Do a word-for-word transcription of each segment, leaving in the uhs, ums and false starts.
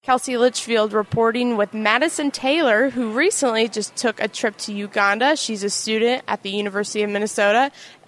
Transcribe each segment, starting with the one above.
Kelsey Litchfield reporting with Madison Taylor, who recently just took a trip to Uganda. She's a student at the University of Minnesota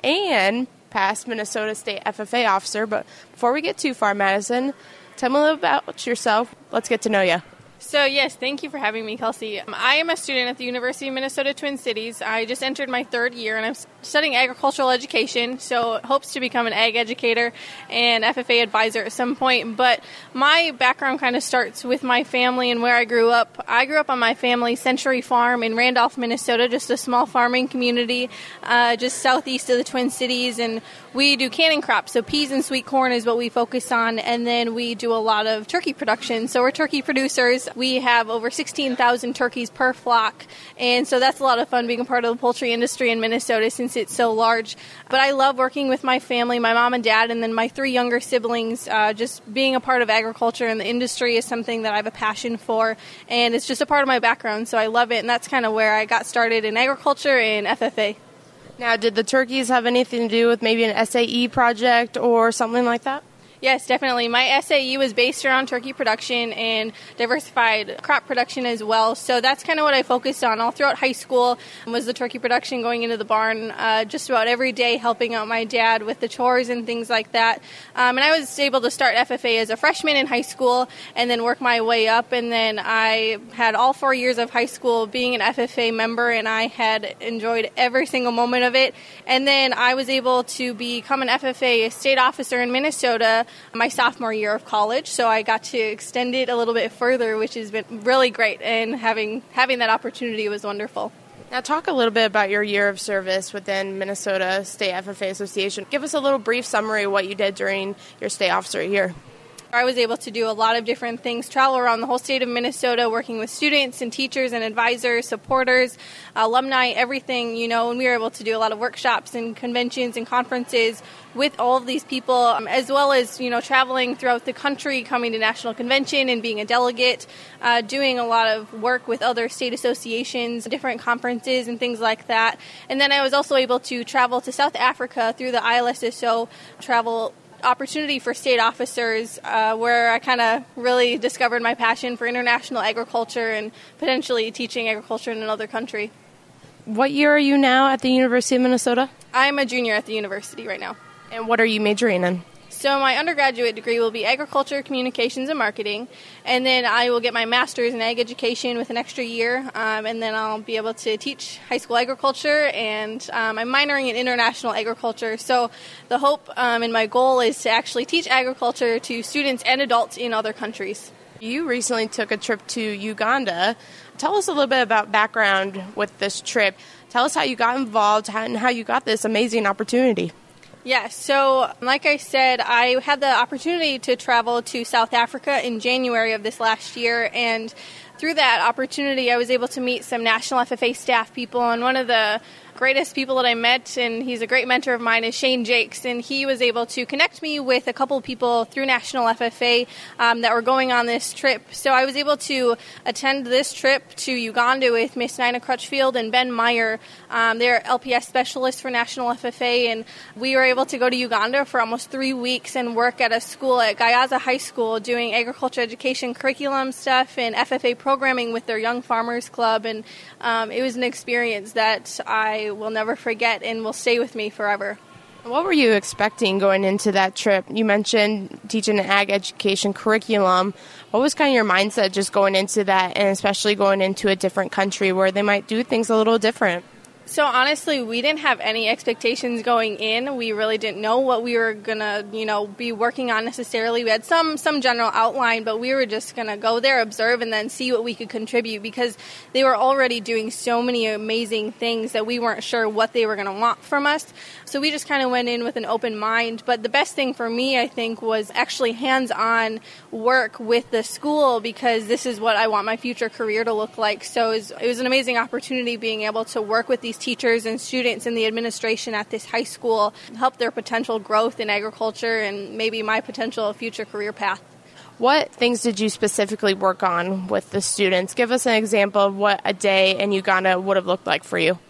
and past Minnesota State F F A officer. But before we get too far, Madison, tell me a little about yourself. Let's get to know you. So, yes, thank you for having me, Kelsey. I am a student at the University of Minnesota Twin Cities. I just entered my third year, and I'm studying agricultural education, so hopes to become an ag educator and F F A advisor at some point. But my background kind of starts with my family and where I grew up. I grew up on my family's Century Farm in Randolph, Minnesota, just a small farming community uh, just southeast of the Twin Cities, and we do canning crops, so peas and sweet corn is what we focus on, and then we do a lot of turkey production. So we're turkey producers. We have over sixteen thousand turkeys per flock, and so that's a lot of fun being a part of the poultry industry in Minnesota since it's so large. But I love working with my family, my mom and dad, and then my three younger siblings. Uh, just being a part of agriculture and the industry is something that I have a passion for, and it's just a part of my background, so I love it, and that's kind of where I got started in agriculture and F F A. Now, did the turkeys have anything to do with maybe an S A E project or something like that? Yes, definitely. My S A E was based around turkey production and diversified crop production as well. So that's kind of what I focused on all throughout high school was the turkey production, going into the barn uh, just about every day, helping out my dad with the chores and things like that. Um, and I was able to start F F A as a freshman in high school and then work my way up. And then I had all four years of high school being an F F A member, and I had enjoyed every single moment of it. And then I was able to become an F F A state officer in Minnesota my sophomore year of college, so I got to extend it a little bit further, which has been really great, and having having that opportunity was wonderful. Now talk a little bit about your year of service within Minnesota State F F A Association. Give us a little brief summary of what you did during your state officer year. I was able to do a lot of different things, travel around the whole state of Minnesota, working with students and teachers and advisors, supporters, alumni, everything, you know, and we were able to do a lot of workshops and conventions and conferences with all of these people, um, as well as, you know, traveling throughout the country, coming to national convention and being a delegate, uh, doing a lot of work with other state associations, different conferences and things like that. And then I was also able to travel to South Africa through the I L S S O travel opportunity for state officers, uh, where I kind of really discovered my passion for international agriculture and potentially teaching agriculture in another country. What year are you now at the University of Minnesota? I'm a junior at the university right now. And what are you majoring in? So my undergraduate degree will be agriculture, communications, and marketing, and then I will get my master's in ag education with an extra year, um, and then I'll be able to teach high school agriculture, and um, I'm minoring in international agriculture. So the hope um, and my goal is to actually teach agriculture to students and adults in other countries. You recently took a trip to Uganda. Tell us a little bit about background with this trip. Tell us how you got involved and how you got this amazing opportunity. Yeah, so like I said, I had the opportunity to travel to South Africa in January of this last year, and through that opportunity I was able to meet some National F F A staff people, and one of the greatest people that I met, and he's a great mentor of mine, is Shane Jakes, and he was able to connect me with a couple of people through National F F A um, that were going on this trip. So I was able to attend this trip to Uganda with Miss Nina Crutchfield and Ben Meyer. Um, they're L P S specialists for National F F A, and we were able to go to Uganda for almost three weeks and work at a school at Gayaza High School doing agriculture education curriculum stuff and F F A programming with their Young Farmers Club, and um, it was an experience that I will never forget and will stay with me forever. What were you expecting going into that trip? You mentioned teaching an ag education curriculum. What was kind of your mindset just going into that, and especially going into a different country where they might do things a little different? So honestly, we didn't have any expectations going in. We really didn't know what we were going to, you know, be working on necessarily. We had some some general outline, but we were just going to go there, observe, and then see what we could contribute, because they were already doing so many amazing things that we weren't sure what they were going to want from us. So we just kind of went in with an open mind. But the best thing for me, I think, was actually hands-on work with the school, because this is what I want my future career to look like. So it was, it was an amazing opportunity being able to work with these teachers and students in the administration at this high school, help their potential growth in agriculture and maybe my potential future career path. What things did you specifically work on with the students? Give us an example of what a day in Uganda would have looked like for you.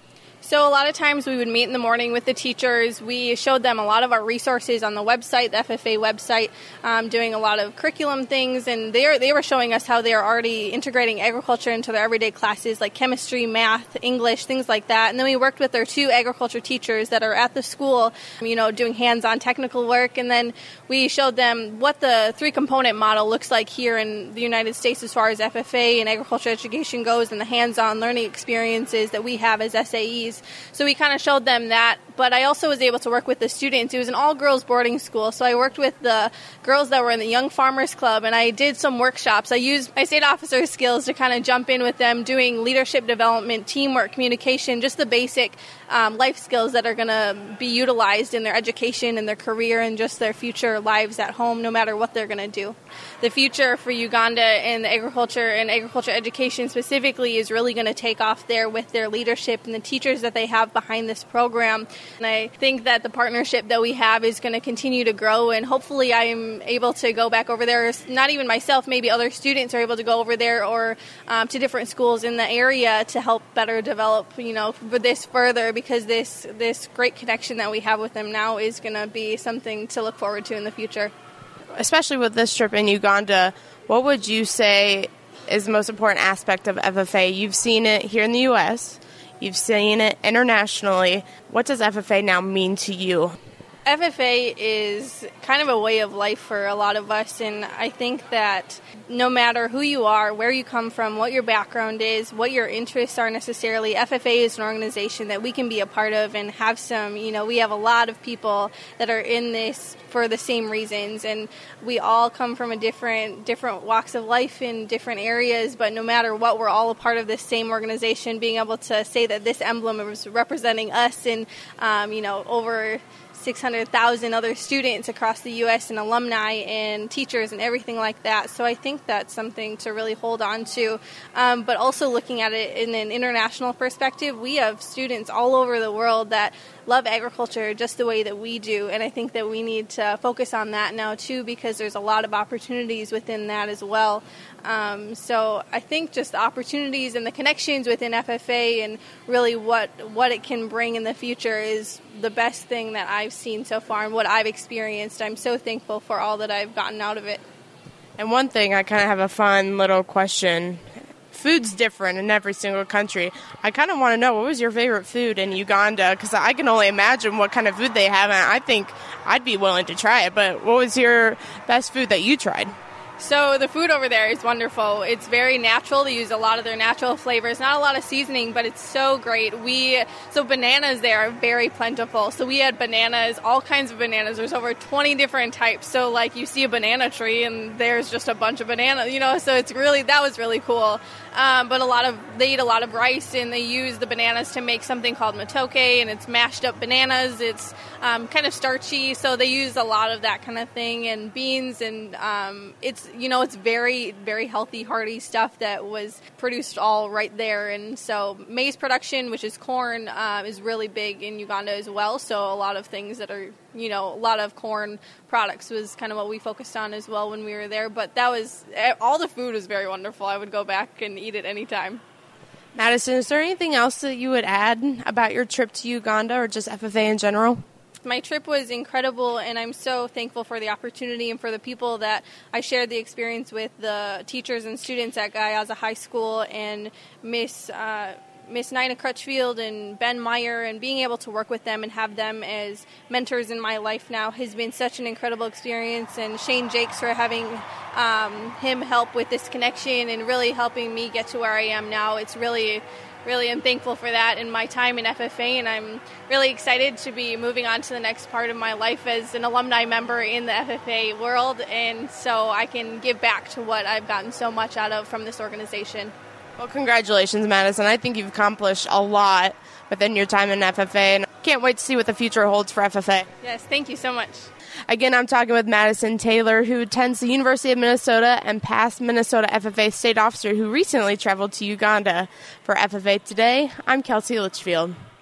So a lot of times we would meet in the morning with the teachers. We showed them a lot of our resources on the website, the F F A website, um, doing a lot of curriculum things, and they are, they were showing us how they are already integrating agriculture into their everyday classes like chemistry, math, English, things like that. And then we worked with their two agriculture teachers that are at the school, you know, doing hands-on technical work, and then we showed them what the three-component model looks like here in the United States as far as F F A and agriculture education goes and the hands-on learning experiences that we have as S A Es. So we kind of showed them that, but I also was able to work with the students. It was an all-girls boarding school, so I worked with the girls that were in the Young Farmers Club, and I did some workshops. I used my state officer skills to kind of jump in with them, doing leadership development, teamwork, communication, just the basic um, life skills that are going to be utilized in their education and their career and just their future lives at home, no matter what they're going to do. The future for Uganda and the agriculture and agriculture education specifically is really going to take off there with their leadership and the teachers that they have behind this program. And I think that the partnership that we have is going to continue to grow, and hopefully I am able to go back over there. Not even myself, maybe other students are able to go over there or um, to different schools in the area to help better develop, you know, this further, because this, this great connection that we have with them now is going to be something to look forward to in the future. Especially with this trip in Uganda, what would you say is the most important aspect of F F A? You've seen it here in the U S, you've seen it internationally. What does F F A now mean to you? F F A is kind of a way of life for a lot of us, and I think that no matter who you are, where you come from, what your background is, what your interests are necessarily, F F A is an organization that we can be a part of and have some, you know, we have a lot of people that are in this for the same reasons, and we all come from a different different walks of life in different areas, but no matter what, we're all a part of this same organization. Being able to say that this emblem is representing us and, um, you know, over six hundred thousand other students across the U S and alumni and teachers and everything like that. So I think that's something to really hold on to. Um, but also looking at it in an international perspective, we have students all over the world that love agriculture just the way that we do. And I think that we need to focus on that now too, because there's a lot of opportunities within that as well. Um, so I think just the opportunities and the connections within F F A and really what what it can bring in the future is the best thing that I've seen so far and what I've experienced. I'm so thankful for all that I've gotten out of it. And one thing, I kind of have a fun little question. Food's different in every single country. I kind of want to know, what was your favorite food in Uganda? Because I can only imagine what kind of food they have, and I think I'd be willing to try it. But what was your best food that you tried? So the food over there is wonderful. It's very natural. They use a lot of their natural flavors. Not a lot of seasoning, but it's so great. We So bananas there are very plentiful. So we had bananas, all kinds of bananas. There's over twenty different types. So like you see a banana tree and there's just a bunch of bananas, you know, so it's really, that was really cool. Um, but a lot of, they eat a lot of rice, and they use the bananas to make something called matoke, and it's mashed up bananas. It's um, kind of starchy, so they use a lot of that kind of thing, and beans, and um, it's, you know, it's very, very healthy, hearty stuff that was produced all right there. And so maize production, which is corn, uh, is really big in Uganda as well. So a lot of things that are, you know, a lot of corn products was kind of what we focused on as well when we were there. But that was, all the food was very wonderful. I would go back and eat it anytime. Madison, is there anything else that you would add about your trip to Uganda or just F F A in general? My trip was incredible, and I'm so thankful for the opportunity and for the people that I shared the experience with, the teachers and students at Gayaza High School and Miss uh, Miss Nina Crutchfield and Ben Meyer, and being able to work with them and have them as mentors in my life now has been such an incredible experience. And Shane Jakes for having um, him help with this connection and really helping me get to where I am now. It's really... Really am thankful for that in my time in F F A, and I'm really excited to be moving on to the next part of my life as an alumni member in the F F A world, and so I can give back to what I've gotten so much out of from this organization. Well, congratulations, Madison. I think you've accomplished a lot within your time in F F A, and can't wait to see what the future holds for F F A. Yes, thank you so much. Again, I'm talking with Madison Taylor, who attends the University of Minnesota and past Minnesota F F A state officer who recently traveled to Uganda. For F F A Today, I'm Kelsey Litchfield.